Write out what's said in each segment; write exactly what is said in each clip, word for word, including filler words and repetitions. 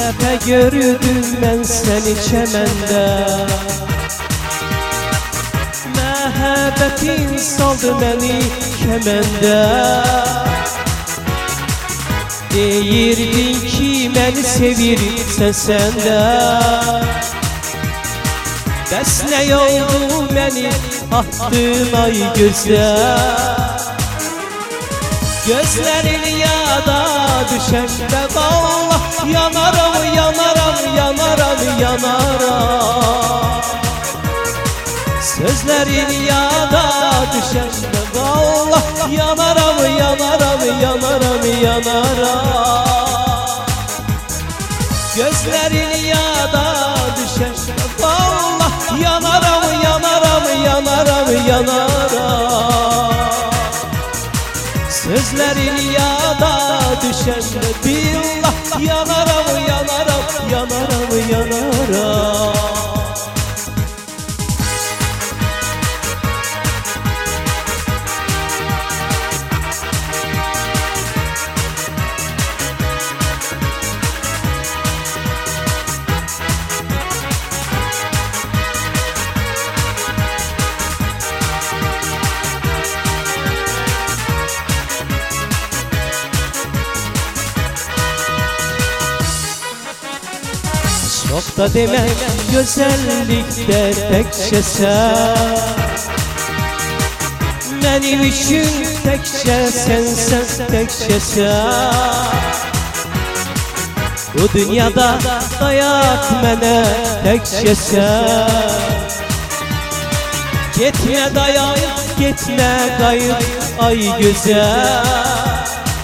dəfə gördüm mən səni çəməndə. Məhəbbətin saldı məni kəməndə. Deyirdin ki məni sevirsən sən də. Bəs nə oldu məni atdın ay gözəl. Gözlərin yada düşəndə vallah yanaram, yanaram, yanaram, yanaram. Sözlərin yada düşəndə vallah yanaram, yanaram, yanaram, yanaram. Gözlərin yada düşəndə vallah yanaram, yanaram, yanaram, yanaram. Sözlərin yada düşəndə billah yanaram, yanaram, yanaram, yanaram. Çox da demək gözəllikdə təkcə sən. Mənim üçün təkcə sənsən, təkcə sən. Bu dünyada dayaq mənə təkcə sən. Getmə dayaq, getmə qayıt ay gözəl.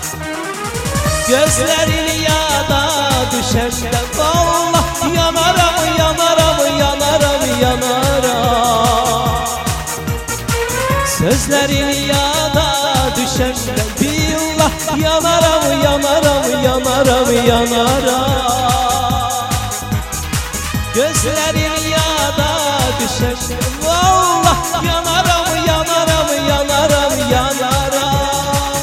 Gözlərin yada düşəndə vallah yanaram, yanaram, yanaram, yanaram. Sözlərin yada düşəndə billah yanaram, yanaram, yanaram, yanaram. Gözlərin yada düşəndə vallah yanaram, yanaram, yanaram, yanaram.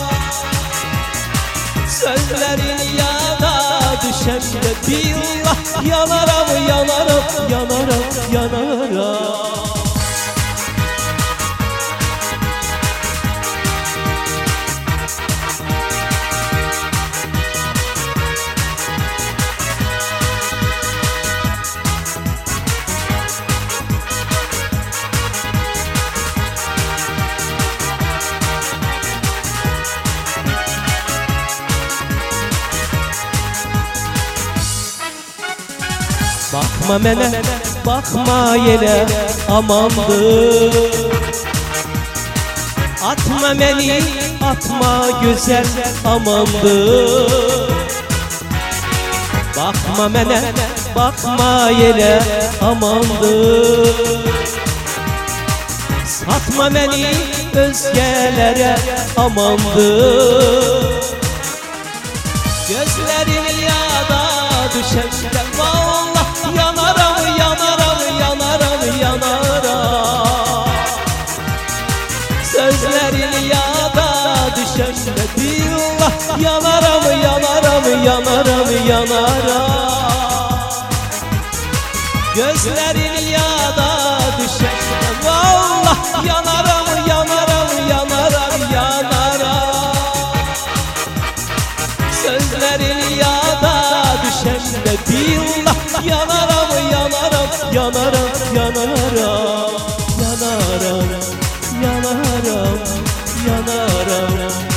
Sözlərin yada düşəndə billah yanaram, yanaram, yanaram, yanaram. Baxma mənə, baxma yenə amandır. Atma məni, atma gözəl amandır. Baxma mənə, baxma yenə amandır. Satma məni özgələrə amandır. Gözlərin yada düşəndə vallah yanaram, yanaram, yanaram, yanaram. Sözlərin yada düşəndə billah yanaram, yanaram, yanaram, yanaram. Gözlərin yada düşəndə vallah yanaram, yanaram, yanaram, yanaram. Sözlərin yada düşəndə billah yanaram, yanaram, yanaram, yanaram. Yanaram, yanaram, yanaram.